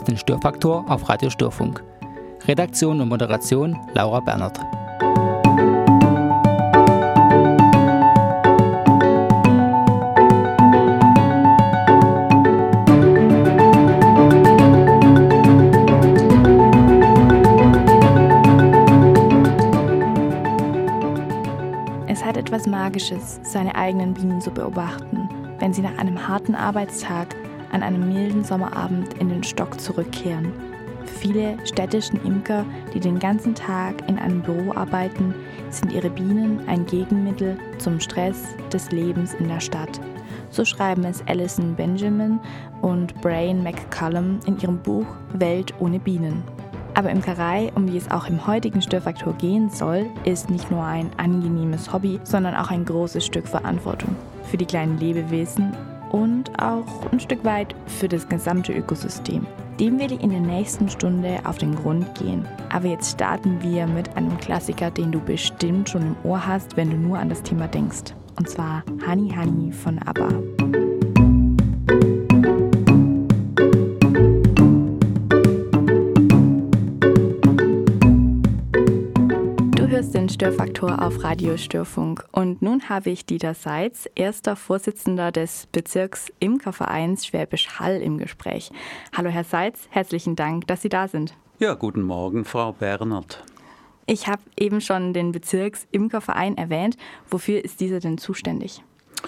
hörst den Störfaktor auf Radio Störfunk. Redaktion und Moderation Laura Bernert. Es hat etwas Magisches, seine eigenen Bienen zu beobachten, wenn sie nach einem harten Arbeitstag an einem milden Sommerabend in den Stock zurückkehren. Für viele städtischen Imker, die den ganzen Tag in einem Büro arbeiten, sind ihre Bienen ein Gegenmittel zum Stress des Lebens in der Stadt. So schreiben es Alison Benjamin und Brian McCallum in ihrem Buch Welt ohne Bienen. Aber Imkerei, um die es auch im heutigen Störfaktor gehen soll, ist nicht nur ein angenehmes Hobby, sondern auch ein großes Stück Verantwortung für die kleinen Lebewesen und auch ein Stück weit für das gesamte Ökosystem. Dem will ich in der nächsten Stunde auf den Grund gehen. Aber jetzt starten wir mit einem Klassiker, den du bestimmt schon im Ohr hast, wenn du nur an das Thema denkst. Und zwar Honey Honey von ABBA. Den Störfaktor auf Radio Störfunk. Und nun habe ich Dieter Seitz, erster Vorsitzender des Bezirks Imkervereins Schwäbisch Hall im Gespräch. Hallo Herr Seitz, herzlichen Dank, dass Sie da sind. Ja, guten Morgen, Frau Bernert. Ich habe eben schon den Bezirks-Imkerverein erwähnt. Wofür ist dieser denn zuständig?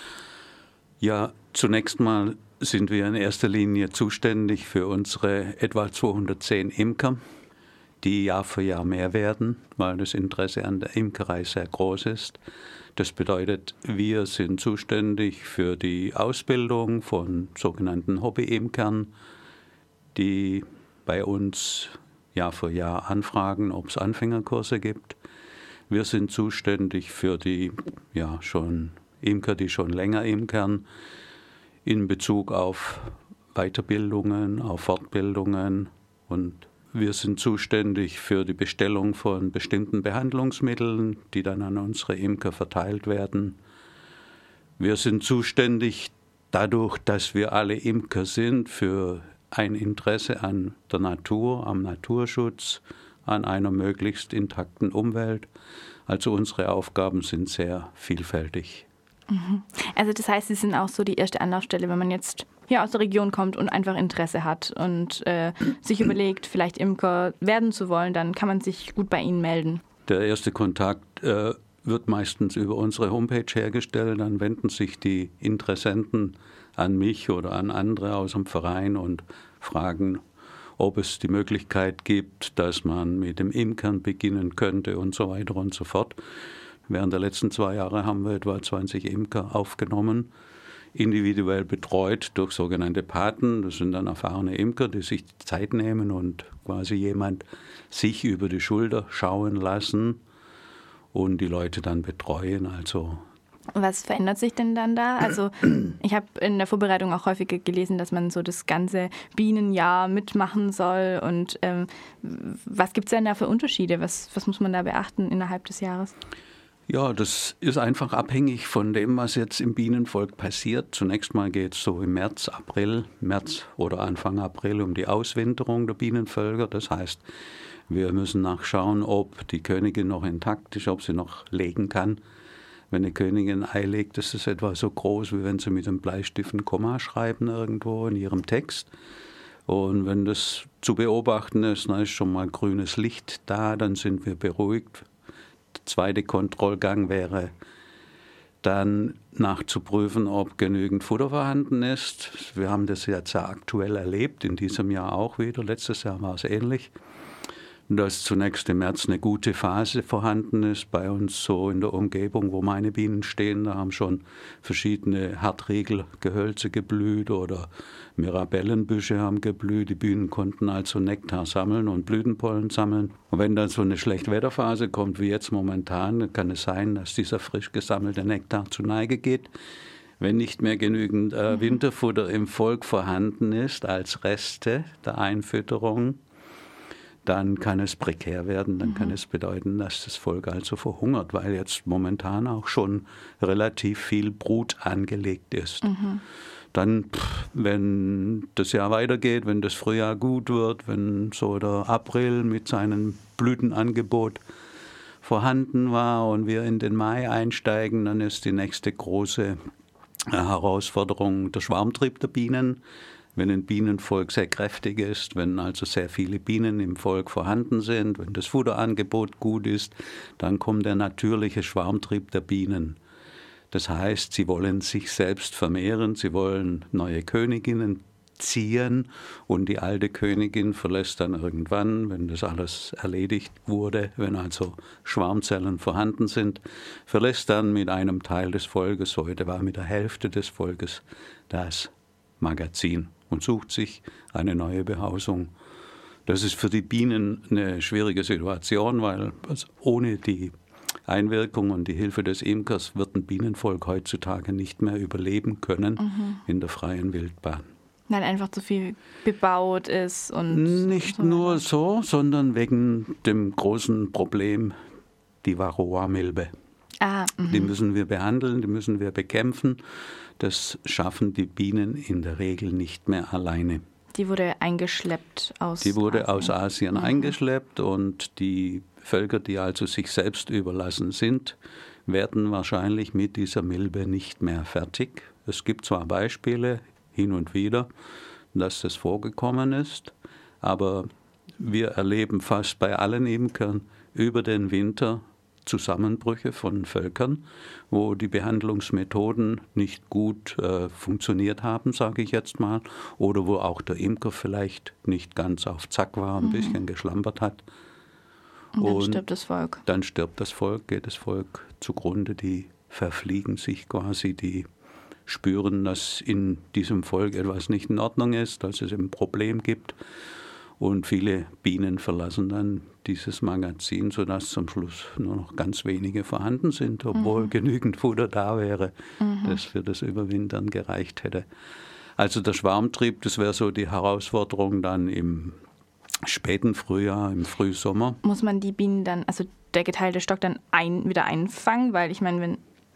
Ja, zunächst mal sind wir in erster Linie zuständig für unsere etwa 210 Imker, die Jahr für Jahr mehr werden, weil das Interesse an der Imkerei sehr groß ist. Das bedeutet, wir sind zuständig für die Ausbildung von sogenannten Hobby-Imkern, die bei uns Jahr für Jahr anfragen, ob es Anfängerkurse gibt. Wir sind zuständig für die Imker, die schon länger imkern, in Bezug auf Weiterbildungen, auf Fortbildungen, und wir sind zuständig für die Bestellung von bestimmten Behandlungsmitteln, die dann an unsere Imker verteilt werden. Wir sind zuständig dadurch, dass wir alle Imker sind, für ein Interesse an der Natur, am Naturschutz, an einer möglichst intakten Umwelt. Also unsere Aufgaben sind sehr vielfältig. Also das heißt, Sie sind auch so die erste Anlaufstelle, wenn man jetzt hier aus der Region kommt und einfach Interesse hat und sich überlegt, vielleicht Imker werden zu wollen, dann kann man sich gut bei Ihnen melden. Der erste Kontakt wird meistens über unsere Homepage hergestellt. Dann wenden sich die Interessenten an mich oder an andere aus dem Verein und fragen, ob es die Möglichkeit gibt, dass man mit dem Imkern beginnen könnte und so weiter und so fort. Während der letzten 2 Jahre haben wir etwa 20 Imker aufgenommen, individuell betreut durch sogenannte Paten. Das sind dann erfahrene Imker, die sich die Zeit nehmen und quasi jemand sich über die Schulter schauen lassen und die Leute dann betreuen. Also was verändert sich denn dann da? Also ich habe in der Vorbereitung auch häufiger gelesen, dass man so das ganze Bienenjahr mitmachen soll. Und was gibt es denn da für Unterschiede? Was muss man da beachten innerhalb des Jahres? Ja, das ist einfach abhängig von dem, was jetzt im Bienenvolk passiert. Zunächst mal geht es so im März oder Anfang April um die Auswinterung der Bienenvölker. Das heißt, wir müssen nachschauen, ob die Königin noch intakt ist, ob sie noch legen kann. Wenn eine Königin ein Ei legt, ist es etwa so groß, wie wenn sie mit einem Bleistift ein Komma schreiben irgendwo in ihrem Text. Und wenn das zu beobachten ist, dann ist schon mal grünes Licht da, dann sind wir beruhigt. Der zweite Kontrollgang wäre dann nachzuprüfen, ob genügend Futter vorhanden ist. Wir haben das jetzt sehr aktuell erlebt, in diesem Jahr auch wieder. Letztes Jahr war es ähnlich. Dass zunächst im März eine gute Phase vorhanden ist. Bei uns so in der Umgebung, wo meine Bienen stehen, da haben schon verschiedene Hartriegelgehölze geblüht oder Mirabellenbüsche haben geblüht. Die Bienen konnten also Nektar sammeln und Blütenpollen sammeln. Und wenn dann so eine Schlechtwetterphase kommt, wie jetzt momentan, dann kann es sein, dass dieser frisch gesammelte Nektar zu Neige geht. Wenn nicht mehr genügend Winterfutter im Volk vorhanden ist als Reste der Einfütterung, dann kann es prekär werden, dann kann es bedeuten, dass das Volk also verhungert, weil jetzt momentan auch schon relativ viel Brut angelegt ist. Dann, wenn das Jahr weitergeht, wenn das Frühjahr gut wird, wenn so der April mit seinem Blütenangebot vorhanden war und wir in den Mai einsteigen, dann ist die nächste große Herausforderung der Schwarmtrieb der Bienen. Wenn ein Bienenvolk sehr kräftig ist, wenn also sehr viele Bienen im Volk vorhanden sind, wenn das Futterangebot gut ist, dann kommt der natürliche Schwarmtrieb der Bienen. Das heißt, sie wollen sich selbst vermehren, sie wollen neue Königinnen ziehen und die alte Königin verlässt dann irgendwann, wenn das alles erledigt wurde, wenn also Schwarmzellen vorhanden sind, verlässt dann mit einem Teil des Volkes, heute war mit der Hälfte des Volkes, das Magazin und sucht sich eine neue Behausung. Das ist für die Bienen eine schwierige Situation, weil ohne die Einwirkung und die Hilfe des Imkers wird ein Bienenvolk heutzutage nicht mehr überleben können in der freien Wildbahn. Weil einfach zu viel bebaut ist und... Nicht nur so, sondern wegen dem großen Problem, die Varroa-Milbe. Die müssen wir behandeln, die müssen wir bekämpfen. Das schaffen die Bienen in der Regel nicht mehr alleine. Die wurde eingeschleppt aus Asien. Die wurde aus Asien eingeschleppt und die Völker, die also sich selbst überlassen sind, werden wahrscheinlich mit dieser Milbe nicht mehr fertig. Es gibt zwar Beispiele hin und wieder, dass das vorgekommen ist, aber wir erleben fast bei allen Imkern über den Winter Zusammenbrüche von Völkern, wo die Behandlungsmethoden nicht gut funktioniert haben, sage ich jetzt mal, oder wo auch der Imker vielleicht nicht ganz auf Zack war, ein bisschen geschlampert hat. Und dann stirbt das Volk. Dann stirbt das Volk, geht das Volk zugrunde, die verfliegen sich quasi, die spüren, dass in diesem Volk etwas nicht in Ordnung ist, dass es ein Problem gibt. Und viele Bienen verlassen dann dieses Magazin, sodass zum Schluss nur noch ganz wenige vorhanden sind, obwohl genügend Futter da wäre, das für das Überwintern gereicht hätte. Also der Schwarmtrieb, das wäre so die Herausforderung dann im späten Frühjahr, im Frühsommer. Muss man die Bienen dann, also der geteilte Stock dann wieder einfangen? Weil ich meine,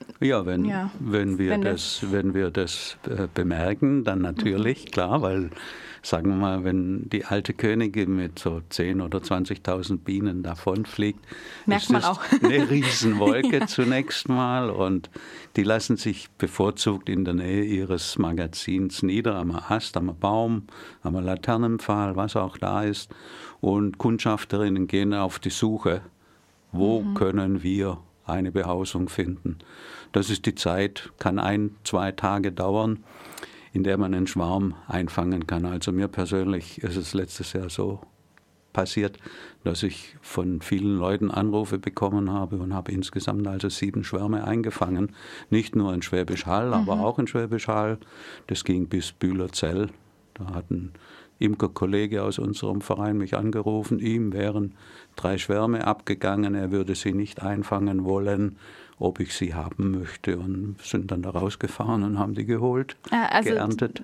wenn wir das bemerken, dann natürlich, klar, weil, sagen wir mal, wenn die alte Königin mit so 10.000 oder 20.000 Bienen davonfliegt, merkt man auch eine Riesenwolke zunächst mal und die lassen sich bevorzugt in der Nähe ihres Magazins nieder, am Ast, am Baum, am Laternenpfahl, was auch da ist, und Kundschafterinnen gehen auf die Suche, wo können wir eine Behausung finden. Das ist die Zeit, kann 1-2 Tage dauern, in der man einen Schwarm einfangen kann. Also mir persönlich ist es letztes Jahr so passiert, dass ich von vielen Leuten Anrufe bekommen habe und habe insgesamt also 7 Schwärme eingefangen. Nicht nur in Schwäbisch Hall, aber auch in Schwäbisch Hall. Das ging bis Bühlerzell. Da hat ein Imkerkollege aus unserem Verein mich angerufen. Ihm wären 3 Schwärme abgegangen. Er würde sie nicht einfangen wollen, ob ich sie haben möchte, und sind dann da rausgefahren und haben die geholt, geerntet.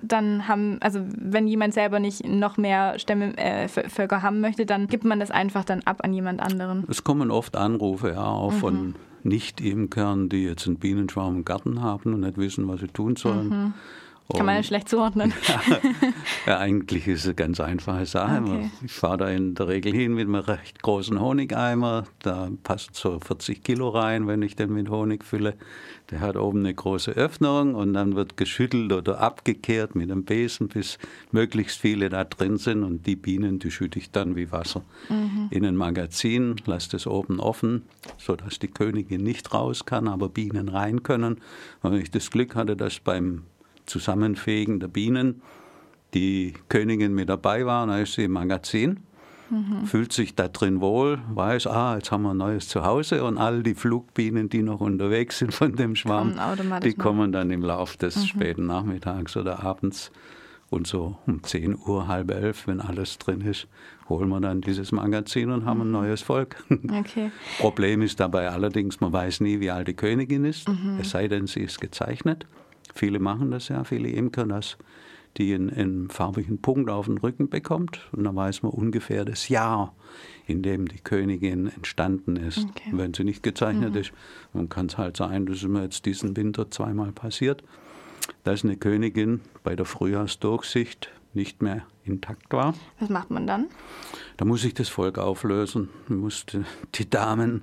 Wenn jemand selber nicht noch mehr Völker haben möchte, dann gibt man das einfach dann ab an jemand anderen. Es kommen oft Anrufe, ja, auch von Nicht-Imkern, die jetzt einen Bienenschwarm im Garten haben und nicht wissen, was sie tun sollen. Kann man ja schlecht zuordnen. Ja, eigentlich ist es eine ganz einfache Sache. Okay. Ich fahre da in der Regel hin mit einem recht großen Honigeimer. Da passt so 40 Kilo rein, wenn ich den mit Honig fülle. Der hat oben eine große Öffnung und dann wird geschüttelt oder abgekehrt mit einem Besen, bis möglichst viele da drin sind. Und die Bienen, die schütte ich dann wie Wasser in ein Magazin, lasse das oben offen, sodass die Königin nicht raus kann, aber Bienen rein können. Und wenn ich das Glück hatte, dass beim Zusammenfegen der Bienen die Königin mit dabei war, dann ist sie im Magazin, fühlt sich da drin wohl, weiß, jetzt haben wir ein neues Zuhause, und all die Flugbienen, die noch unterwegs sind von dem Schwarm, die kommen dann im Laufe des späten Nachmittags oder abends, und so um 10 Uhr, halb 11, wenn alles drin ist, holen wir dann dieses Magazin und haben ein neues Volk. Okay. Problem ist dabei allerdings, man weiß nie, wie alt die Königin ist, es sei denn, sie ist gezeichnet. Viele machen das ja, viele Imker, dass die einen farbigen Punkt auf den Rücken bekommt. Und dann weiß man ungefähr das Jahr, in dem die Königin entstanden ist. Okay. Wenn sie nicht gezeichnet ist, dann kann es halt sein, das ist mir jetzt diesen Winter 2-mal passiert. dass eine Königin bei der Frühjahrsdurchsicht nicht mehr intakt war. Was macht man dann? Da muss sich das Volk auflösen, musste die Damen,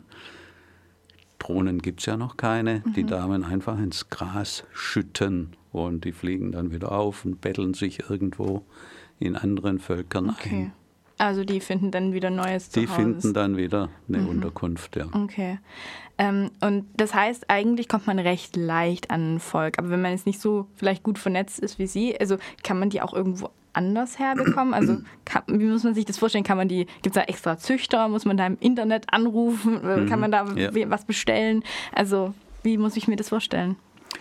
Drohnen gibt es ja noch keine, die Damen einfach ins Gras schütten und die fliegen dann wieder auf und betteln sich irgendwo in anderen Völkern ein. Also die finden dann wieder neues Zuhause. Die finden dann wieder eine Unterkunft, ja. Okay. Und das heißt, eigentlich kommt man recht leicht an ein Volk. Aber wenn man jetzt nicht so vielleicht gut vernetzt ist wie Sie, also kann man die auch irgendwo anders herbekommen? Also wie muss man sich das vorstellen? Gibt es da extra Züchter? Muss man da im Internet anrufen? Kann man da was bestellen? Also wie muss ich mir das vorstellen?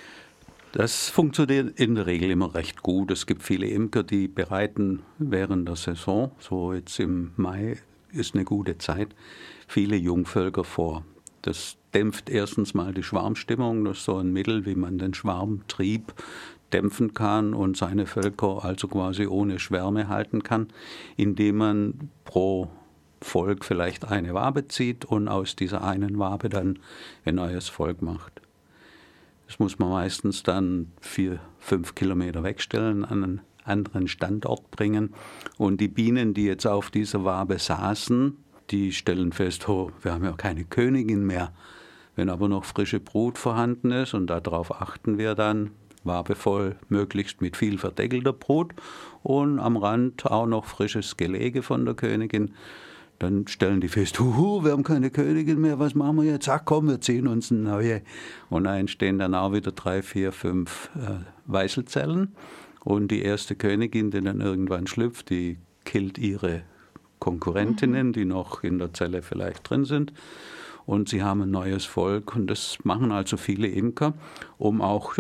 Das funktioniert in der Regel immer recht gut. Es gibt viele Imker, die bereiten während der Saison, so jetzt im Mai ist eine gute Zeit, viele Jungvölker vor. Das dämpft erstens mal die Schwarmstimmung. Das ist so ein Mittel, wie man den Schwarmtrieb dämpfen kann und seine Völker also quasi ohne Schwärme halten kann, indem man pro Volk vielleicht eine Wabe zieht und aus dieser einen Wabe dann ein neues Volk macht. Das muss man meistens dann 4-5 Kilometer wegstellen, an einen anderen Standort bringen. Und die Bienen, die jetzt auf dieser Wabe saßen, die stellen fest, oh, wir haben ja keine Königin mehr. Wenn aber noch frische Brut vorhanden ist, und darauf achten wir dann, Wabe voll, möglichst mit viel verdeckelter Brut und am Rand auch noch frisches Gelege von der Königin, dann stellen die fest, wir haben keine Königin mehr, was machen wir jetzt? Ach komm, wir ziehen uns eine neue. Und da entstehen dann auch wieder 3, 4, 5 Weißelzellen. Und die erste Königin, die dann irgendwann schlüpft, die killt ihre Konkurrentinnen, die noch in der Zelle vielleicht drin sind. Und sie haben ein neues Volk. Und das machen also viele Imker, um auch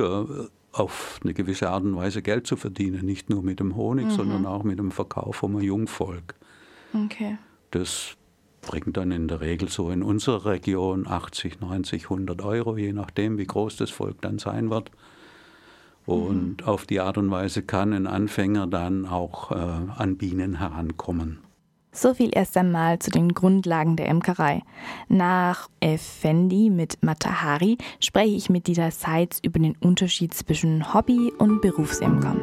auf eine gewisse Art und Weise Geld zu verdienen. Nicht nur mit dem Honig, sondern auch mit dem Verkauf vom Jungvolk. Okay. Das bringt dann in der Regel so in unserer Region 80, 90, 100 Euro, je nachdem, wie groß das Volk dann sein wird. Und auf die Art und Weise kann ein Anfänger dann auch an Bienen herankommen. So viel erst einmal zu den Grundlagen der Imkerei. Nach Effendi mit Matahari spreche ich mit Dieter Seitz über den Unterschied zwischen Hobby- und Berufsimkern.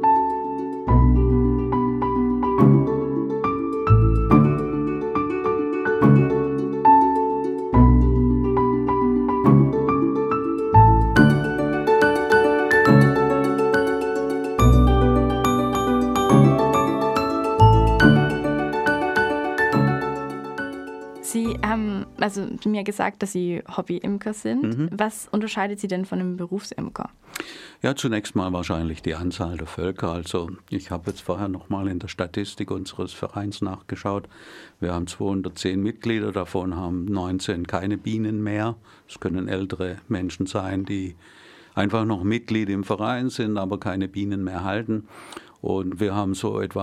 Sie haben also mir gesagt, dass Sie Hobby-Imker sind. Was unterscheidet Sie denn von einem Berufsimker? Ja, zunächst mal wahrscheinlich die Anzahl der Völker. Also ich habe jetzt vorher noch mal in der Statistik unseres Vereins nachgeschaut. Wir haben 210 Mitglieder, davon haben 19 keine Bienen mehr. Es können ältere Menschen sein, die einfach noch Mitglied im Verein sind, aber keine Bienen mehr halten. Und wir haben so etwa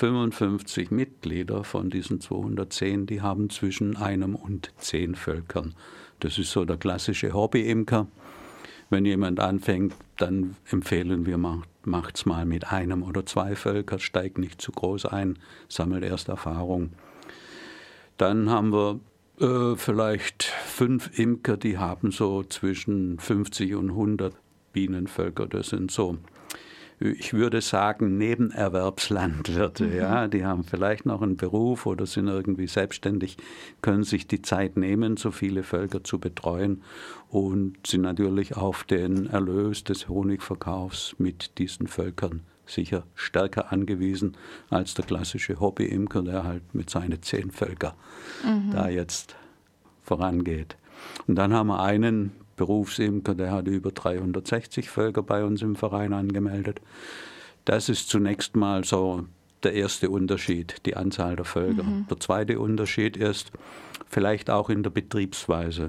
155 Mitglieder von diesen 210, die haben zwischen 1 und 10 Völkern. Das ist so der klassische Hobby-Imker. Wenn jemand anfängt, dann empfehlen wir, macht's mal mit 1 oder 2 Völkern, steigt nicht zu groß ein, sammelt erst Erfahrung. Dann haben wir vielleicht 5 Imker, die haben so zwischen 50 und 100 Bienenvölker. Das sind so, ich würde sagen, Nebenerwerbslandwirte. Ja, die haben vielleicht noch einen Beruf oder sind irgendwie selbstständig, können sich die Zeit nehmen, so viele Völker zu betreuen und sind natürlich auf den Erlös des Honigverkaufs mit diesen Völkern sicher stärker angewiesen als der klassische Hobby-Imker, der halt mit seinen 10 Völkern da jetzt vorangeht. Und dann haben wir einen Berufsimker, der hat über 360 Völker bei uns im Verein angemeldet. Das ist zunächst mal so der erste Unterschied, die Anzahl der Völker. Der zweite Unterschied ist vielleicht auch in der Betriebsweise.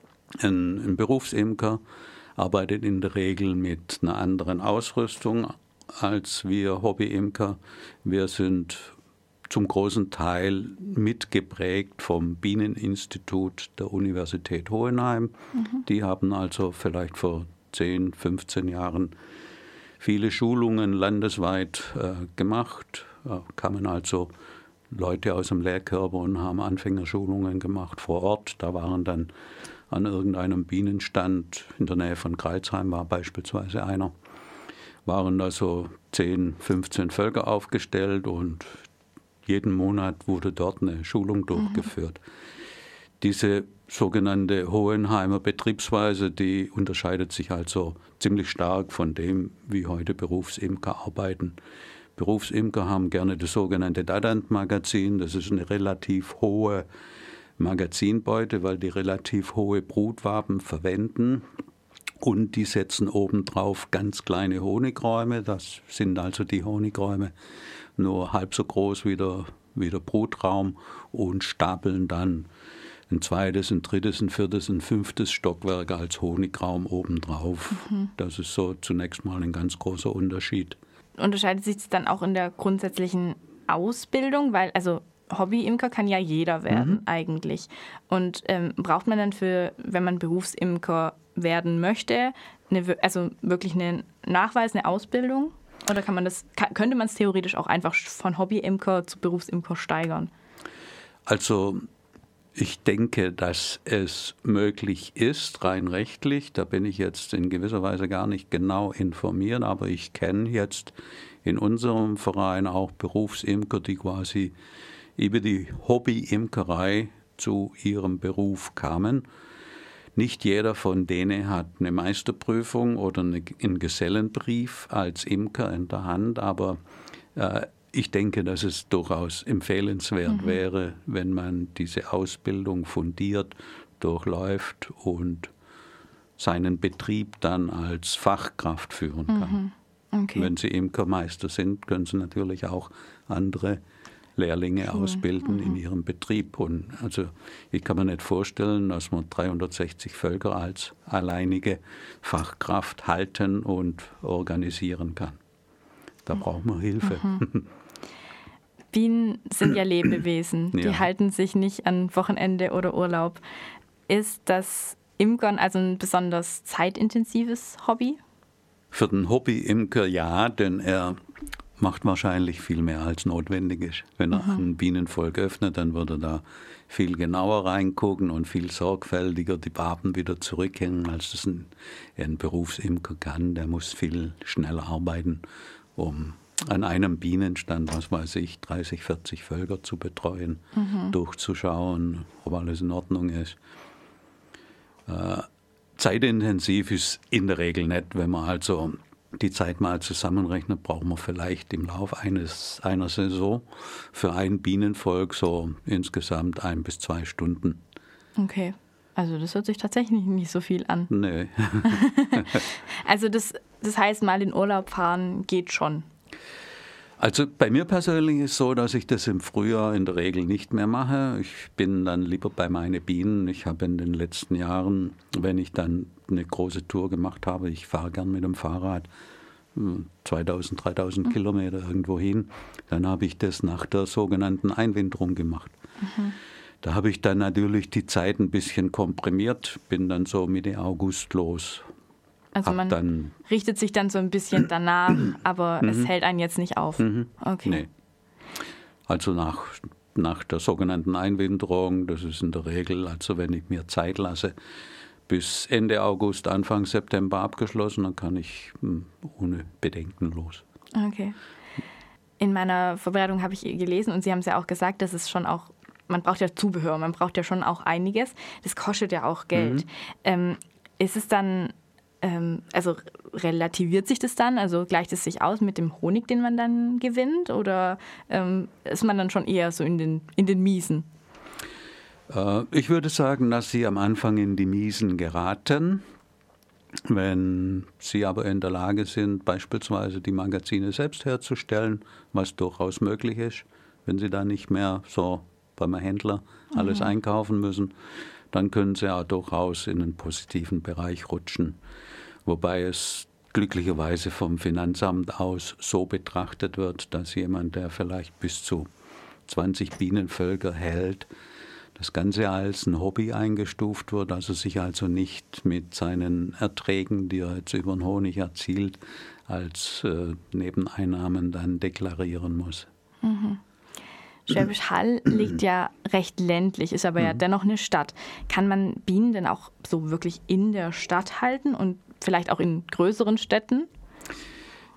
Ein Berufsimker arbeitet in der Regel mit einer anderen Ausrüstung als wir Hobbyimker. Wir sind zum großen Teil mitgeprägt vom Bieneninstitut der Universität Hohenheim. Die haben also vielleicht vor 10, 15 Jahren viele Schulungen landesweit gemacht. Kamen also Leute aus dem Lehrkörper und haben Anfängerschulungen gemacht vor Ort. Da waren dann an irgendeinem Bienenstand in der Nähe von Kreuzheim war beispielsweise einer. waren da so 10, 15 Völker aufgestellt und jeden Monat wurde dort eine Schulung durchgeführt. Diese sogenannte Hohenheimer Betriebsweise, die unterscheidet sich also ziemlich stark von dem, wie heute Berufsimker arbeiten. Berufsimker haben gerne das sogenannte Dadant-Magazin. Das ist eine relativ hohe Magazinbeute, weil die relativ hohe Brutwaben verwenden. Und die setzen obendrauf ganz kleine Honigräume. Das sind also die Honigräume nur halb so groß wie der Brutraum und stapeln dann ein zweites, ein drittes, ein viertes, ein fünftes Stockwerk als Honigraum obendrauf. Das ist so zunächst mal ein ganz großer Unterschied. Unterscheidet sich das dann auch in der grundsätzlichen Ausbildung? Weil, also Hobbyimker kann ja jeder werden eigentlich. Und braucht man dann wenn man Berufsimker werden möchte, wirklich einen Nachweis, eine Ausbildung? Oder könnte man es theoretisch auch einfach von Hobbyimker zu Berufsimker steigern? Also ich denke, dass es möglich ist, rein rechtlich. Da bin ich jetzt in gewisser Weise gar nicht genau informiert, aber ich kenne jetzt in unserem Verein auch Berufsimker, die quasi über die Hobbyimkerei zu ihrem Beruf kamen. Nicht jeder von denen hat eine Meisterprüfung oder einen Gesellenbrief als Imker in der Hand, aber ich denke, dass es durchaus empfehlenswert wäre, wenn man diese Ausbildung fundiert durchläuft und seinen Betrieb dann als Fachkraft führen kann. Okay. Wenn Sie Imkermeister sind, können Sie natürlich auch andere Lehrlinge ausbilden in Ihrem Betrieb. Und also ich kann mir nicht vorstellen, dass man 360 Völker als alleinige Fachkraft halten und organisieren kann. Da braucht man Hilfe. Bienen sind ja Lebewesen, die halten sich nicht an Wochenende oder Urlaub. Ist das Imkern also ein besonders zeitintensives Hobby? Für den Hobbyimker ja, denn er macht wahrscheinlich viel mehr als notwendig ist. Wenn er ein Bienenvolk öffnet, dann wird er da viel genauer reingucken und viel sorgfältiger die Waben wieder zurückhängen, als das ein Berufsimker kann. Der muss viel schneller arbeiten, um an einem Bienenstand, 30, 40 Völker zu betreuen, durchzuschauen, ob alles in Ordnung ist. Zeitintensiv ist in der Regel nicht. Wenn man also die Zeit mal zusammenrechnet, braucht man vielleicht im Lauf einer Saison für ein Bienenvolk so insgesamt 1 bis 2 Stunden. Okay, also das hört sich tatsächlich nicht so viel an. Nee. Also das heißt, mal in Urlaub fahren geht schon. Also bei mir persönlich ist es so, dass ich das im Frühjahr in der Regel nicht mehr mache. Ich bin dann lieber bei meinen Bienen. Ich habe in den letzten Jahren, wenn ich dann eine große Tour gemacht habe, ich fahre gern mit dem Fahrrad 2000, 3000 Kilometer irgendwo hin, dann habe ich das nach der sogenannten Einwinterung gemacht. Da habe ich dann natürlich die Zeit ein bisschen komprimiert, bin dann so Mitte August los. Also man richtet sich dann so ein bisschen danach, aber es hält einen jetzt nicht auf. Okay. Nee. Also nach der sogenannten Einwinterung, das ist in der Regel, also wenn ich mir Zeit lasse, bis Ende August, Anfang September abgeschlossen, dann kann ich ohne Bedenken los. Okay. In meiner Vorbereitung habe ich gelesen und Sie haben es ja auch gesagt, dass es schon auch, man braucht ja Zubehör, man braucht ja schon auch einiges. Das kostet ja auch Geld. Ist es dann, also relativiert sich das dann? Also gleicht es sich aus mit dem Honig, den man dann gewinnt? Oder ist man dann schon eher so in den Miesen? Ich würde sagen, dass Sie am Anfang in die Miesen geraten. Wenn Sie aber in der Lage sind, beispielsweise die Magazine selbst herzustellen, was durchaus möglich ist, wenn Sie da nicht mehr so beim Händler alles einkaufen müssen, dann können Sie auch durchaus in einen positiven Bereich rutschen. Wobei es glücklicherweise vom Finanzamt aus so betrachtet wird, dass jemand, der vielleicht bis zu 20 Bienenvölker hält, das Ganze als ein Hobby eingestuft wird, also sich also nicht mit seinen Erträgen, die er jetzt über den Honig erzielt, als Nebeneinnahmen dann deklarieren muss. Schwäbisch Hall liegt ja recht ländlich, ist aber ja dennoch eine Stadt. Kann man Bienen denn auch so wirklich in der Stadt halten und vielleicht auch in größeren Städten?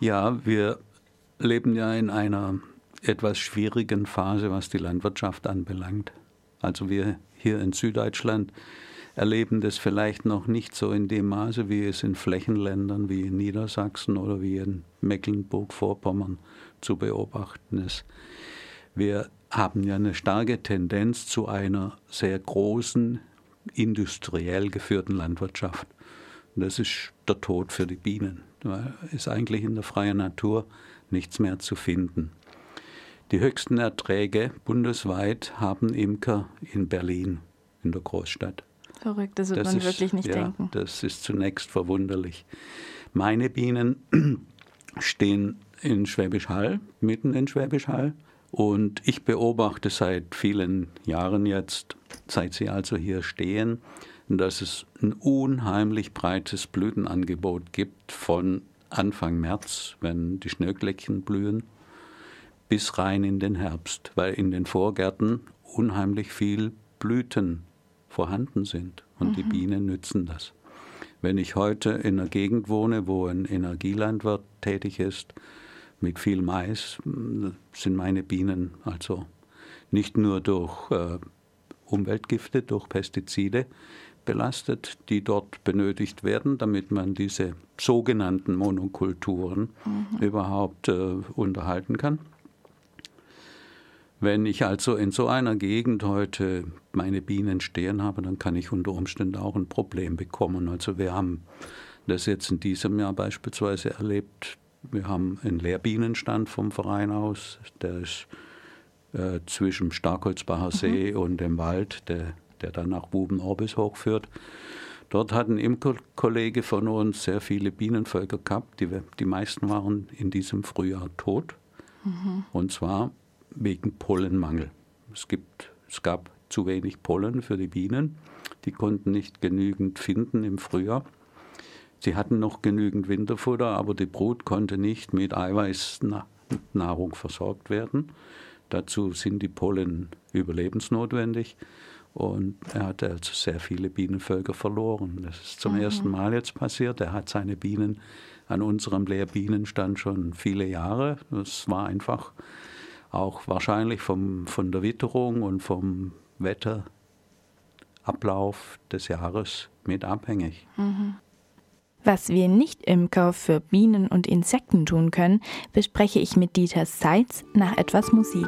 Ja, wir leben ja in einer etwas schwierigen Phase, was die Landwirtschaft anbelangt. Also wir hier in Süddeutschland erleben das vielleicht noch nicht so in dem Maße, wie es in Flächenländern wie in Niedersachsen oder wie in Mecklenburg-Vorpommern zu beobachten ist. Wir haben ja eine starke Tendenz zu einer sehr großen, industriell geführten Landwirtschaft. Und das ist der Tod für die Bienen. Da ist eigentlich in der freien Natur nichts mehr zu finden. Die höchsten Erträge bundesweit haben Imker in Berlin, in der Großstadt. Verrückt, das wird man wirklich nicht denken. Das ist zunächst verwunderlich. Meine Bienen stehen in Schwäbisch Hall, mitten in Schwäbisch Hall. Und ich beobachte seit vielen Jahren jetzt, seit sie also hier stehen, dass es ein unheimlich breites Blütenangebot gibt von Anfang März, wenn die Schnöglöckchen blühen, bis rein in den Herbst, weil in den Vorgärten unheimlich viel Blüten vorhanden sind und die Bienen nützen das. Wenn ich heute in einer Gegend wohne, wo ein Energielandwirt tätig ist, mit viel Mais, sind meine Bienen also nicht nur durch Umweltgifte, durch Pestizide belastet, die dort benötigt werden, damit man diese sogenannten Monokulturen überhaupt unterhalten kann. Wenn ich also in so einer Gegend heute meine Bienen stehen habe, dann kann ich unter Umständen auch ein Problem bekommen. Also wir haben das jetzt in diesem Jahr beispielsweise erlebt. Wir haben einen Lehrbienenstand vom Verein aus, der ist zwischen Starkholzbacher See und dem Wald, der dann nach Buben-Orbis hochführt. Dort hat ein Imkerkollege von uns sehr viele Bienenvölker gehabt. Die meisten waren in diesem Frühjahr tot. Und zwar wegen Pollenmangel. Es gab zu wenig Pollen für die Bienen. Die konnten nicht genügend finden im Frühjahr. Sie hatten noch genügend Winterfutter, aber die Brut konnte nicht mit Eiweißnahrung versorgt werden. Dazu sind die Pollen überlebensnotwendig. Und er hatte also sehr viele Bienenvölker verloren. Das ist zum ersten Mal jetzt passiert. Er hat seine Bienen an unserem Lehrbienenstand schon viele Jahre. Das war einfach auch wahrscheinlich von der Witterung und vom Wetterablauf des Jahres mit abhängig. Was wir Nicht-Imker für Bienen und Insekten tun können, bespreche ich mit Dieter Seitz nach etwas Musik.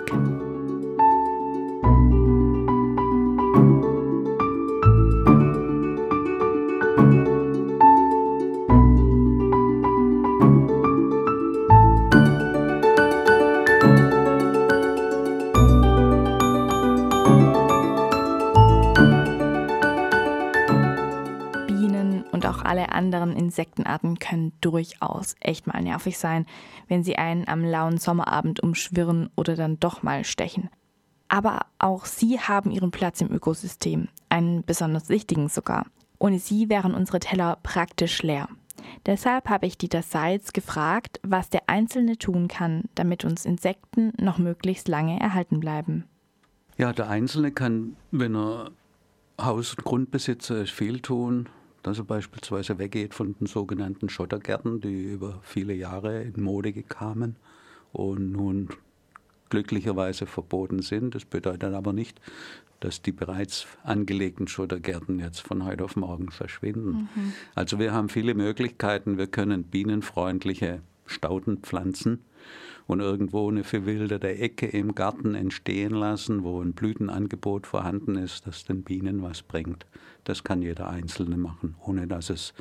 Alle anderen Insektenarten können durchaus echt mal nervig sein, wenn sie einen am lauen Sommerabend umschwirren oder dann doch mal stechen. Aber auch sie haben ihren Platz im Ökosystem, einen besonders wichtigen sogar. Ohne sie wären unsere Teller praktisch leer. Deshalb habe ich Dieter Seitz gefragt, was der Einzelne tun kann, damit uns Insekten noch möglichst lange erhalten bleiben. Ja, der Einzelne kann, wenn er Haus- und Grundbesitzer ist, viel tun. Dass er beispielsweise weggeht von den sogenannten Schottergärten, die über viele Jahre in Mode kamen und nun glücklicherweise verboten sind. Das bedeutet aber nicht, dass die bereits angelegten Schottergärten jetzt von heute auf morgen verschwinden. Also wir haben viele Möglichkeiten. Wir können bienenfreundliche Stauden pflanzen und irgendwo eine verwilderte Ecke im Garten entstehen lassen, wo ein Blütenangebot vorhanden ist, das den Bienen was bringt. Das kann jeder Einzelne machen, ohne dass es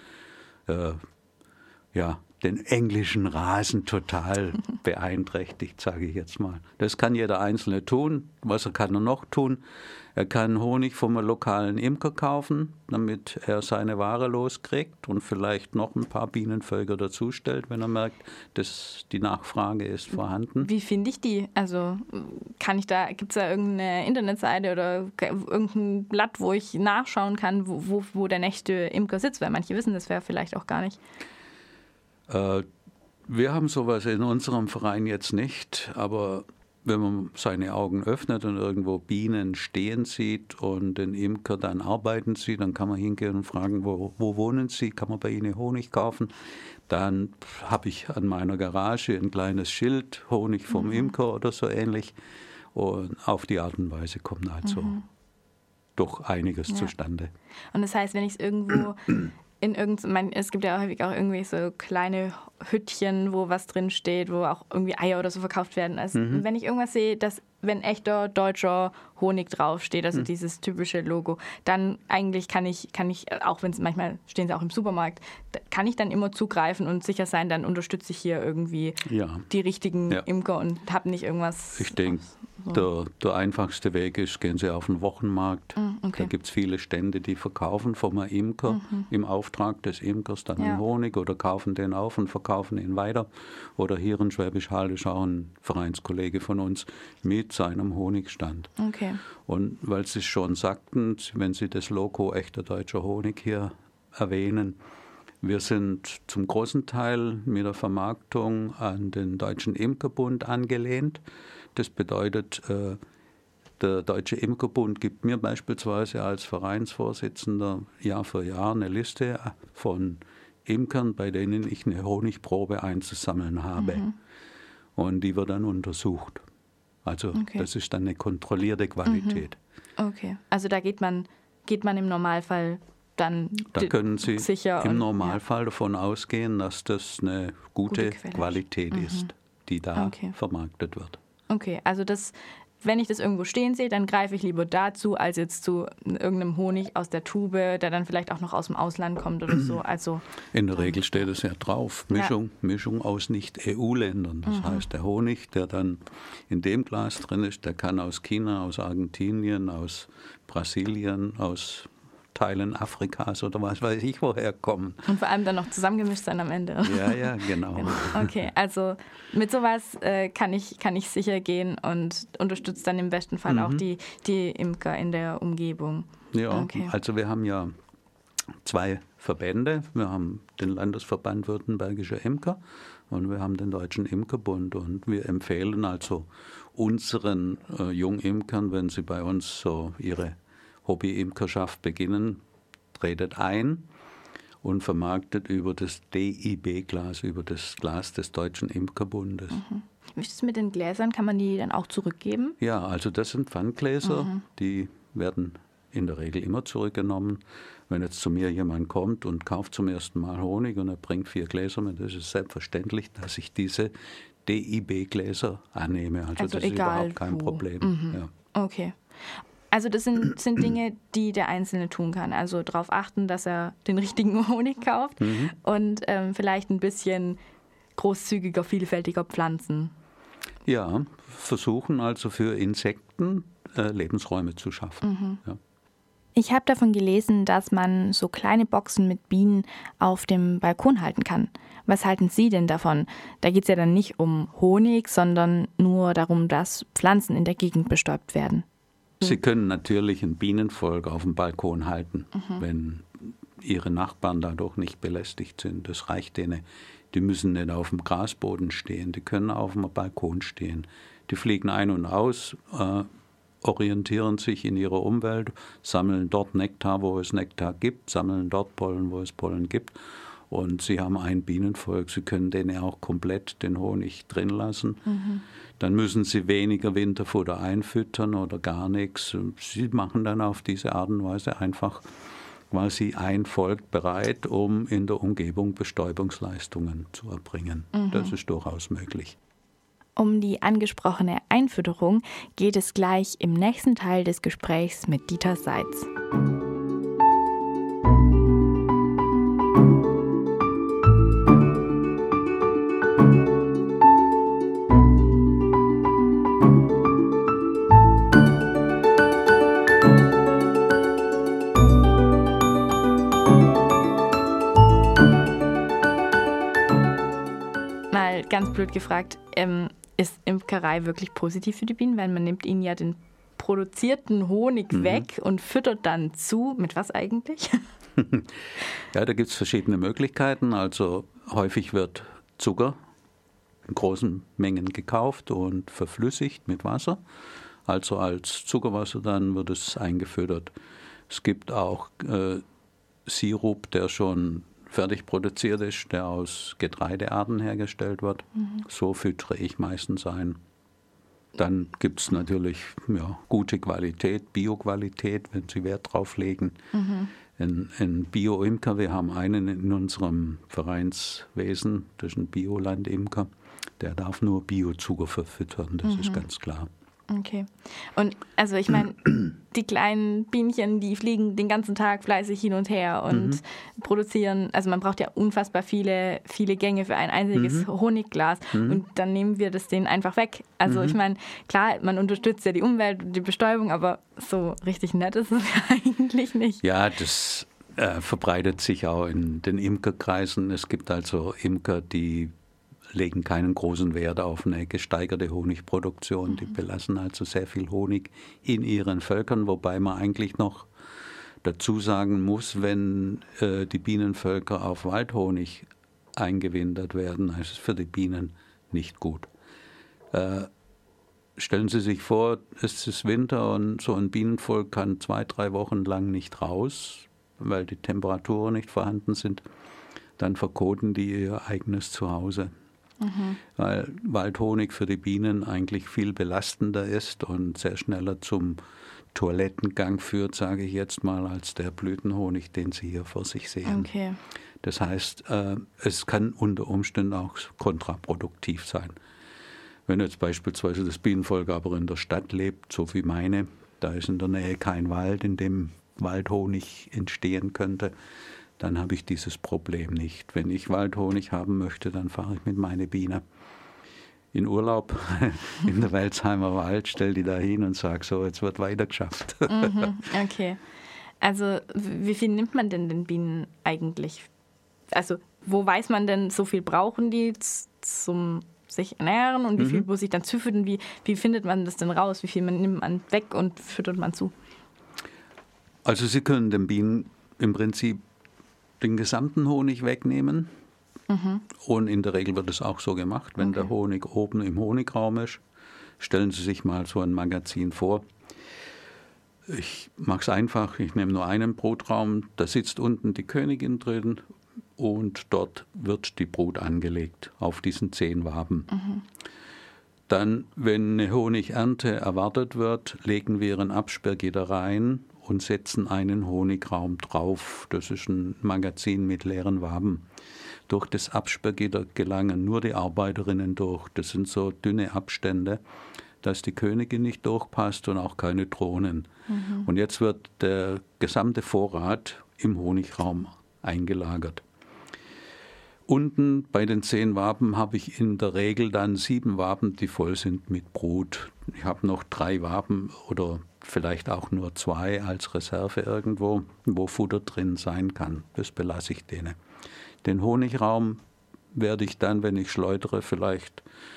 den englischen Rasen total beeinträchtigt, sage ich jetzt mal. Das kann jeder Einzelne tun. Was kann er noch tun? Er kann Honig vom lokalen Imker kaufen, damit er seine Ware loskriegt und vielleicht noch ein paar Bienenvölker dazustellt, wenn er merkt, dass die Nachfrage ist vorhanden. Wie finde ich die? Also gibt es da irgendeine Internetseite oder irgendein Blatt, wo ich nachschauen kann, wo der nächste Imker sitzt? Weil manche wissen das vielleicht auch gar nicht. Wir haben sowas in unserem Verein jetzt nicht, aber wenn man seine Augen öffnet und irgendwo Bienen stehen sieht und den Imker dann arbeiten sieht, dann kann man hingehen und fragen, wo wohnen Sie, kann man bei Ihnen Honig kaufen? Dann habe ich an meiner Garage ein kleines Schild, Honig vom Imker oder so ähnlich. Und auf die Art und Weise kommt also doch einiges zustande. Und das heißt, wenn ich es irgendwo es gibt ja häufig auch irgendwie so kleine Hüttchen, wo was drin steht, wo auch irgendwie Eier oder so verkauft werden. Also wenn ich irgendwas sehe, dass wenn echter deutscher Honig draufsteht, also dieses typische Logo, dann eigentlich kann ich, auch wenn es manchmal stehen sie auch im Supermarkt, kann ich dann immer zugreifen und sicher sein, dann unterstütze ich hier irgendwie die richtigen Imker und habe nicht irgendwas. Ich denke, der einfachste Weg ist, gehen Sie auf den Wochenmarkt. Da gibt es viele Stände, die verkaufen vom Imker im Auftrag des Imkers dann den Honig oder kaufen den auf und verkaufen ihn weiter. Oder hier in Schwäbisch Hall ist auch ein Vereinskollege von uns mit seinem Honigstand. Okay. Und weil Sie schon sagten, wenn Sie das Logo echter deutscher Honig hier erwähnen, wir sind zum großen Teil mit der Vermarktung an den Deutschen Imkerbund angelehnt. Das bedeutet, der Deutsche Imkerbund gibt mir beispielsweise als Vereinsvorsitzender Jahr für Jahr eine Liste von Imkern, bei denen ich eine Honigprobe einzusammeln habe. Und die wird dann untersucht. Also das ist dann eine kontrollierte Qualität. Okay, also da geht man im Normalfall dann da können Sie sicher im Normalfall davon ausgehen, dass das eine gute Qualität ist, die da vermarktet wird. Okay, also wenn ich das irgendwo stehen sehe, dann greife ich lieber dazu, als jetzt zu irgendeinem Honig aus der Tube, der dann vielleicht auch noch aus dem Ausland kommt oder so. Also, in der Regel steht es ja drauf, Mischung aus Nicht-EU-Ländern. Das heißt, der Honig, der dann in dem Glas drin ist, der kann aus China, aus Argentinien, aus Brasilien, aus Teilen Afrikas oder was weiß ich woher kommen. Und vor allem dann noch zusammengemischt sein am Ende. Ja, genau. Okay, also mit sowas kann ich sicher gehen und unterstützt dann im besten Fall auch die Imker in der Umgebung. Ja, also wir haben ja 2 Verbände. Wir haben den Landesverband Württembergischer Imker und wir haben den Deutschen Imkerbund. Und wir empfehlen also unseren Jungimkern, wenn sie bei uns so ihre Hobby-Imkerschaft beginnen, tretet ein und vermarktet über das DIB-Glas, über das Glas des Deutschen Imkerbundes. Wie ist es mit den Gläsern? Kann man die dann auch zurückgeben? Ja, also das sind Pfandgläser, die werden in der Regel immer zurückgenommen. Wenn jetzt zu mir jemand kommt und kauft zum ersten Mal Honig und er bringt 4 Gläser mit, das ist selbstverständlich, dass ich diese DIB-Gläser annehme. Also das ist überhaupt kein Problem. Ja. Okay. Also das sind Dinge, die der Einzelne tun kann. Also darauf achten, dass er den richtigen Honig kauft und vielleicht ein bisschen großzügiger, vielfältiger pflanzen. Ja, versuchen also für Insekten Lebensräume zu schaffen. Ja. Ich habe davon gelesen, dass man so kleine Boxen mit Bienen auf dem Balkon halten kann. Was halten Sie denn davon? Da geht es ja dann nicht um Honig, sondern nur darum, dass Pflanzen in der Gegend bestäubt werden. Sie können natürlich ein Bienenvolk auf dem Balkon halten, wenn Ihre Nachbarn dadurch nicht belästigt sind. Das reicht denen. Die müssen nicht auf dem Grasboden stehen, die können auf dem Balkon stehen. Die fliegen ein und aus, orientieren sich in ihrer Umwelt, sammeln dort Nektar, wo es Nektar gibt, sammeln dort Pollen, wo es Pollen gibt. Und sie haben ein Bienenvolk, sie können denen auch komplett den Honig drin lassen. Dann müssen sie weniger Winterfutter einfüttern oder gar nichts. Sie machen dann auf diese Art und Weise einfach quasi ein Volk bereit, um in der Umgebung Bestäubungsleistungen zu erbringen. Das ist durchaus möglich. Um die angesprochene Einfütterung geht es gleich im nächsten Teil des Gesprächs mit Dieter Seitz. Mal ganz blöd gefragt, ist Imkerei wirklich positiv für die Bienen? Weil man nimmt ihnen ja den produzierten Honig weg und füttert dann zu. Mit was eigentlich? Ja, da gibt es verschiedene Möglichkeiten. Also häufig wird Zucker in großen Mengen gekauft und verflüssigt mit Wasser. Also als Zuckerwasser dann wird es eingefüttert. Es gibt auch Sirup, der schon fertig produziert ist, der aus Getreidearten hergestellt wird. So füttere ich meistens ein. Dann gibt es natürlich gute Qualität, Bio-Qualität, wenn Sie Wert drauf legen. Ein Bio-Imker, wir haben einen in unserem Vereinswesen, das ist ein Biolandimker, der darf nur Biozucker verfüttern, das ist ganz klar. Okay. Und also ich meine, die kleinen Bienchen, die fliegen den ganzen Tag fleißig hin und her und produzieren, also man braucht ja unfassbar viele Gänge für ein einziges Honigglas und dann nehmen wir das denen einfach weg. Also ich meine, klar, man unterstützt ja die Umwelt und die Bestäubung, aber so richtig nett ist es ja eigentlich nicht. Ja, das verbreitet sich auch in den Imkerkreisen. Es gibt also Imker, die legen keinen großen Wert auf eine gesteigerte Honigproduktion. Die belassen also sehr viel Honig in ihren Völkern, wobei man eigentlich noch dazu sagen muss, wenn die Bienenvölker auf Waldhonig eingewintert werden, dann ist es für die Bienen nicht gut. Stellen Sie sich vor, es ist Winter und so ein Bienenvolk kann 2-3 Wochen lang nicht raus, weil die Temperaturen nicht vorhanden sind. Dann verkoten die ihr eigenes Zuhause. Weil Waldhonig für die Bienen eigentlich viel belastender ist und sehr schneller zum Toilettengang führt, sage ich jetzt mal, als der Blütenhonig, den Sie hier vor sich sehen. Okay. Das heißt, es kann unter Umständen auch kontraproduktiv sein. Wenn jetzt beispielsweise das Bienenvolk aber in der Stadt lebt, so wie meine, da ist in der Nähe kein Wald, in dem Waldhonig entstehen könnte, dann habe ich dieses Problem nicht. Wenn ich Waldhonig haben möchte, dann fahre ich mit meiner Biene in Urlaub in der Welsheimer Wald, stelle die da hin und sage so, jetzt wird weiter geschafft. Okay. Also wie viel nimmt man denn den Bienen eigentlich? Also wo weiß man denn, so viel brauchen die zum sich ernähren und wie viel muss ich dann zufüttern? Wie findet man das denn raus? Wie viel nimmt man weg und füttert man zu? Also Sie können den Bienen im Prinzip den gesamten Honig wegnehmen. Und in der Regel wird es auch so gemacht, wenn der Honig oben im Honigraum ist. Stellen Sie sich mal so ein Magazin vor. Ich mache es einfach, ich nehme nur einen Brutraum, da sitzt unten die Königin drin und dort wird die Brut angelegt auf diesen 10 Waben. Dann, wenn eine Honigernte erwartet wird, legen wir ein Absperrgitter rein und setzen einen Honigraum drauf. Das ist ein Magazin mit leeren Waben. Durch das Absperrgitter gelangen nur die Arbeiterinnen durch. Das sind so dünne Abstände, dass die Königin nicht durchpasst und auch keine Drohnen. Und jetzt wird der gesamte Vorrat im Honigraum eingelagert. Unten bei den 10 Waben habe ich in der Regel dann 7 Waben, die voll sind mit Brut. Ich habe noch 3 Waben oder vielleicht auch nur 2 als Reserve irgendwo, wo Futter drin sein kann. Das belasse ich denen. Den Honigraum werde ich dann, wenn ich schleudere, vielleicht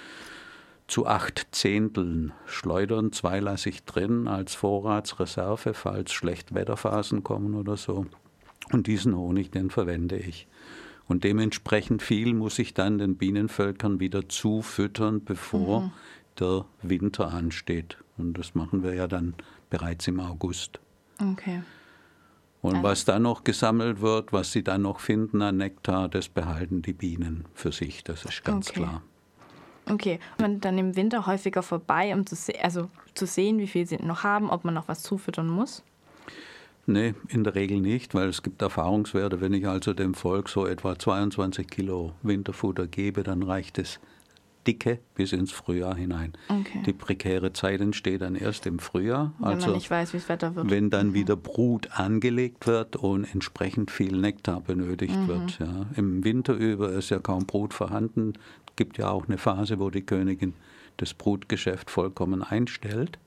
zu 8 Zehnteln schleudern. 2 lasse ich drin als Vorratsreserve, falls schlecht Wetterphasen kommen oder so. Und diesen Honig, den verwende ich. Und dementsprechend viel muss ich dann den Bienenvölkern wieder zufüttern, bevor der Winter ansteht. Und das machen wir ja dann bereits im August. Okay. Und was dann noch gesammelt wird, was sie dann noch finden an Nektar, das behalten die Bienen für sich, das ist ganz klar. Okay, man dann im Winter häufiger vorbei, um zu sehen, wie viel sie noch haben, ob man noch was zufüttern muss? Nee, in der Regel nicht, weil es gibt Erfahrungswerte. Wenn ich also dem Volk so etwa 22 Kilo Winterfutter gebe, dann reicht es dicke bis ins Frühjahr hinein. Okay. Die prekäre Zeit entsteht dann erst im Frühjahr. Wenn man nicht weiß, wie das Wetter wird. Wenn dann wieder Brut angelegt wird und entsprechend viel Nektar benötigt wird. Ja. Im Winter über ist ja kaum Brut vorhanden. Es gibt ja auch eine Phase, wo die Königin das Brutgeschäft vollkommen einstellt.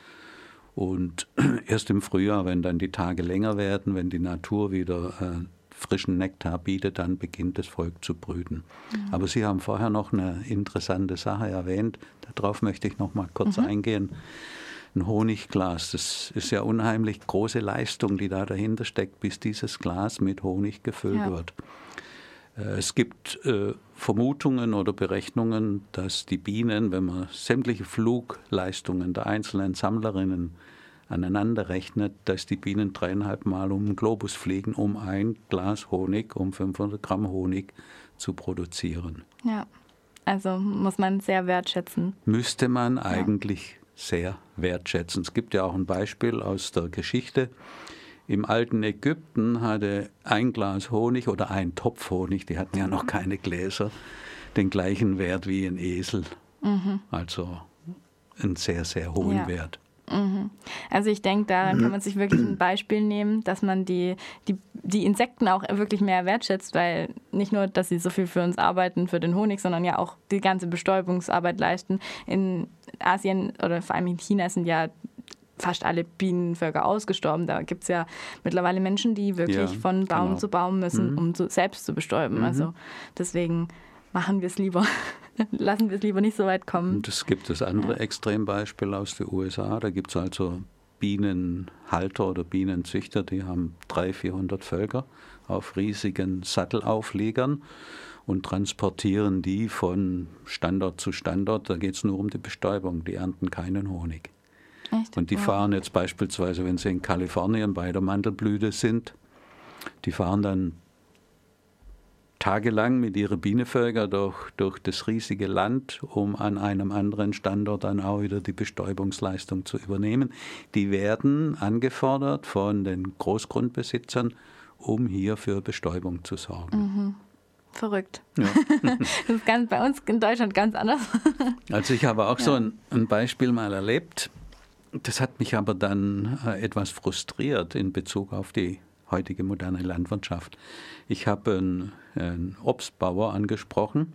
Und erst im Frühjahr, wenn dann die Tage länger werden, wenn die Natur wieder frischen Nektar bietet, dann beginnt das Volk zu brüten. Aber Sie haben vorher noch eine interessante Sache erwähnt, darauf möchte ich noch mal kurz eingehen. Ein Honigglas, das ist ja unheimlich große Leistung, die da dahinter steckt, bis dieses Glas mit Honig gefüllt wird. Es gibt Vermutungen oder Berechnungen, dass die Bienen, wenn man sämtliche Flugleistungen der einzelnen Sammlerinnen aneinander rechnet, dass die Bienen 3,5 Mal um den Globus fliegen, um ein Glas Honig, um 500 Gramm Honig zu produzieren. Ja, also muss man sehr wertschätzen. Müsste man eigentlich sehr wertschätzen. Es gibt ja auch ein Beispiel aus der Geschichte. Im alten Ägypten hatte ein Glas Honig oder ein Topf Honig, die hatten ja noch keine Gläser, den gleichen Wert wie ein Esel. Also einen sehr, sehr hohen Wert. Also ich denke, daran kann man sich wirklich ein Beispiel nehmen, dass man die Insekten auch wirklich mehr wertschätzt, weil nicht nur, dass sie so viel für uns arbeiten, für den Honig, sondern ja auch die ganze Bestäubungsarbeit leisten. In Asien oder vor allem in China sind ja fast alle Bienenvölker ausgestorben. Da gibt es ja mittlerweile Menschen, die wirklich von Baum zu Baum müssen, um selbst zu bestäuben. Also deswegen machen wir es lieber. Lassen wir es lieber nicht so weit kommen. Und es gibt das andere Extrembeispiel aus den USA. Da gibt es also Bienenhalter oder Bienenzüchter, die haben 300-400 Völker auf riesigen Sattelauflegern und transportieren die von Standort zu Standort. Da geht es nur um die Bestäubung. Die ernten keinen Honig. Echt? Und die fahren jetzt beispielsweise, wenn sie in Kalifornien bei der Mandelblüte sind, die fahren dann tagelang mit ihren Bienenvölkern durch das riesige Land, um an einem anderen Standort dann auch wieder die Bestäubungsleistung zu übernehmen. Die werden angefordert von den Großgrundbesitzern, um hier für Bestäubung zu sorgen. Verrückt. Ja. Das ist bei uns in Deutschland ganz anders. Also ich habe auch so ein Beispiel mal erlebt. Das hat mich aber dann etwas frustriert in Bezug auf die heutige moderne Landwirtschaft. Ich habe einen Obstbauer angesprochen,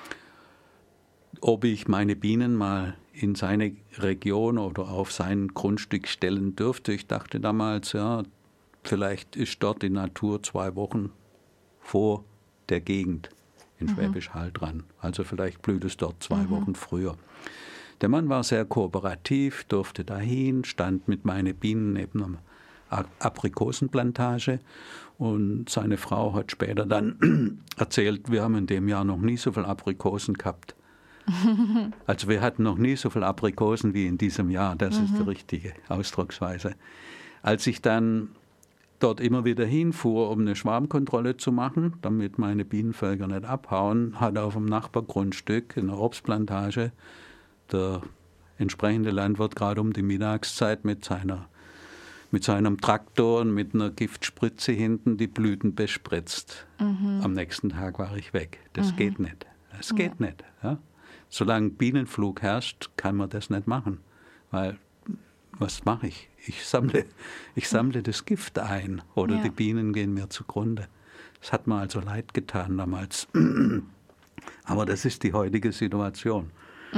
ob ich meine Bienen mal in seine Region oder auf sein Grundstück stellen dürfte. Ich dachte damals, ja, vielleicht ist dort die Natur 2 Wochen vor der Gegend in Schwäbisch Hall dran. Also vielleicht blüht es dort 2 Wochen früher. Der Mann war sehr kooperativ, durfte dahin, stand mit meinen Bienen neben einer Aprikosenplantage und seine Frau hat später dann erzählt, wir haben in dem Jahr noch nie so viel Aprikosen gehabt. Also wir hatten noch nie so viel Aprikosen wie in diesem Jahr, das ist die richtige Ausdrucksweise. Als ich dann dort immer wieder hinfuhr, um eine Schwarmkontrolle zu machen, damit meine Bienenvölker nicht abhauen, hat auf dem Nachbargrundstück in der Obstplantage der entsprechende Landwirt gerade um die Mittagszeit mit seinem Traktor und mit einer Giftspritze hinten die Blüten bespritzt. Am nächsten Tag war ich weg. Das geht nicht. Das geht nicht. Ja? Solange Bienenflug herrscht, kann man das nicht machen. Weil, was mache ich? Ich sammle das Gift ein oder die Bienen gehen mir zugrunde. Das hat mir also leid getan damals. Aber das ist die heutige Situation.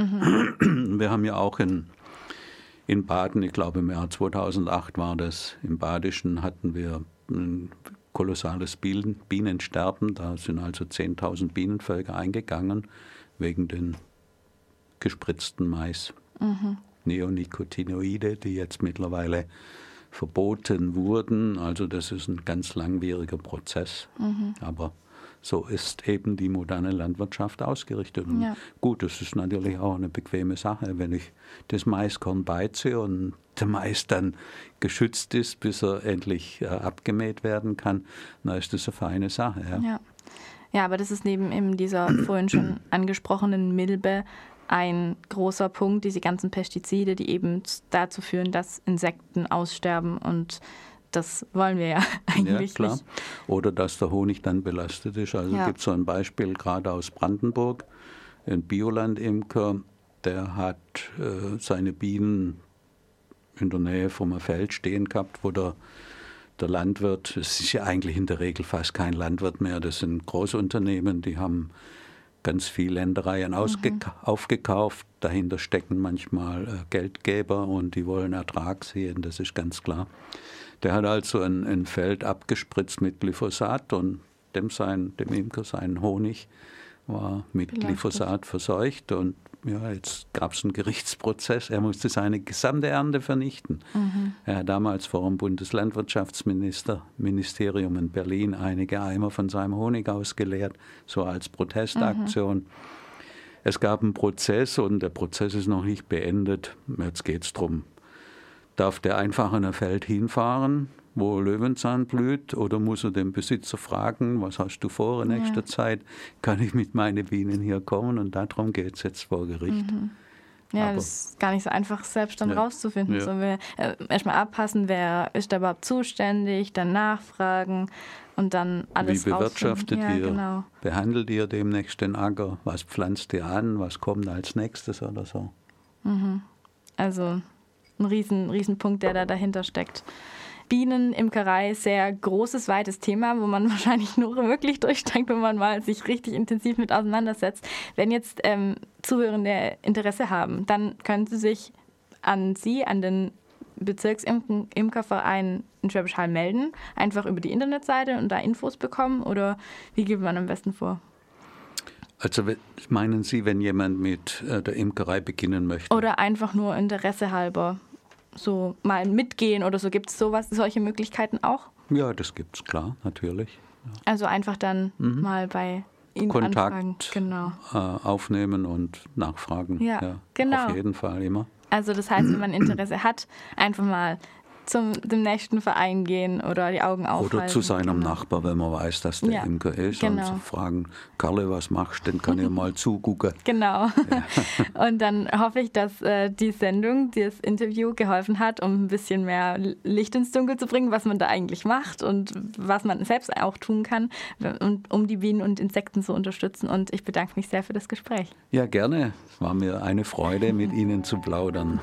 Wir haben ja auch in Baden, ich glaube im Jahr 2008 war das, im Badischen hatten wir ein kolossales Bienensterben. Da sind also 10.000 Bienenvölker eingegangen wegen den gespritzten Mais. Neonicotinoide, die jetzt mittlerweile verboten wurden. Also das ist ein ganz langwieriger Prozess. Aber so ist eben die moderne Landwirtschaft ausgerichtet. Und gut, das ist natürlich auch eine bequeme Sache, wenn ich das Maiskorn beize und der Mais dann geschützt ist, bis er endlich abgemäht werden kann, dann ist das eine feine Sache. Ja, aber das ist neben eben dieser vorhin schon angesprochenen Milbe ein großer Punkt, diese ganzen Pestizide, die eben dazu führen, dass Insekten aussterben, und das wollen wir ja eigentlich klar. nicht. Oder dass der Honig dann belastet ist. Also gibt es so ein Beispiel gerade aus Brandenburg, ein Biolandimker, der hat seine Bienen in der Nähe vom Feld stehen gehabt, wo der Landwirt, es ist ja eigentlich in der Regel fast kein Landwirt mehr, das sind Großunternehmen, die haben ganz viele Ländereien aufgekauft. Dahinter stecken manchmal Geldgeber und die wollen Ertrag sehen, das ist ganz klar. Der hat also ein Feld abgespritzt mit Glyphosat und dem Imker sein Honig war mit Glyphosat verseucht und jetzt gab es einen Gerichtsprozess, er musste seine gesamte Ernte vernichten. Er hat damals vor dem Bundeslandwirtschaftsministerium in Berlin einige Eimer von seinem Honig ausgeleert, so als Protestaktion. Es gab einen Prozess und der Prozess ist noch nicht beendet. Jetzt geht es darum, darf der einfach in ein Feld hinfahren, wo Löwenzahn blüht, oder muss er den Besitzer fragen, was hast du vor in nächster Zeit? Kann ich mit meinen Bienen hier kommen? Und darum geht es jetzt vor Gericht. Ja, Aber das ist gar nicht so einfach, selbst dann rauszufinden. Ja. So, erstmal abpassen, wer ist da überhaupt zuständig, dann nachfragen und dann alles wie bewirtschaftet rausfinden. ihr? Genau. Behandelt ihr demnächst den Acker? Was pflanzt ihr an? Was kommt als nächstes oder so? Also ein Riesenpunkt, der da dahinter steckt. Bienenimkerei, sehr großes, weites Thema, wo man wahrscheinlich nur wirklich durchsteigt, wenn man mal sich richtig intensiv mit auseinandersetzt. Wenn jetzt Zuhörende Interesse haben, dann können sie sich an den Bezirksimkerverein in Schwäbisch Hall melden, einfach über die Internetseite und da Infos bekommen, oder wie geht man am besten vor? Also meinen Sie, wenn jemand mit der Imkerei beginnen möchte? Oder einfach nur Interesse halber? So mal mitgehen oder so, gibt es solche Möglichkeiten auch? Ja, das gibt es, klar, natürlich. Ja. Also einfach dann mal bei Ihnen anfragen. Genau. Aufnehmen und nachfragen. Ja, genau. Auf jeden Fall immer. Also das heißt, wenn man Interesse hat, einfach mal dem nächsten Verein gehen oder die Augen aufhalten. Oder zu seinem Nachbar, wenn man weiß, dass der Imker ist, und zu fragen, Karle, was machst du denn, kann ich mal zugucken. Genau. Ja. Und dann hoffe ich, dass die Sendung, das Interview geholfen hat, um ein bisschen mehr Licht ins Dunkel zu bringen, was man da eigentlich macht und was man selbst auch tun kann, um die Bienen und Insekten zu unterstützen. Und ich bedanke mich sehr für das Gespräch. Ja, gerne. Es war mir eine Freude, mit Ihnen zu plaudern.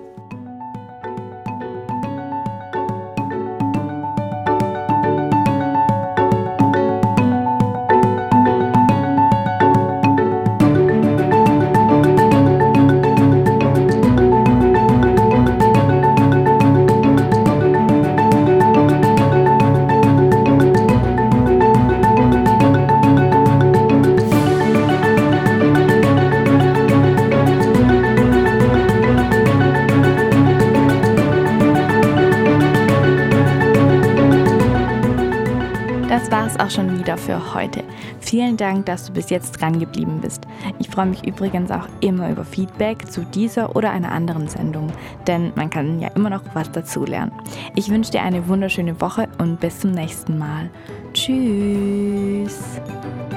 Auch schon wieder für heute. Vielen Dank, dass du bis jetzt dran geblieben bist. Ich freue mich übrigens auch immer über Feedback zu dieser oder einer anderen Sendung, denn man kann ja immer noch was dazulernen. Ich wünsche dir eine wunderschöne Woche und bis zum nächsten Mal. Tschüss!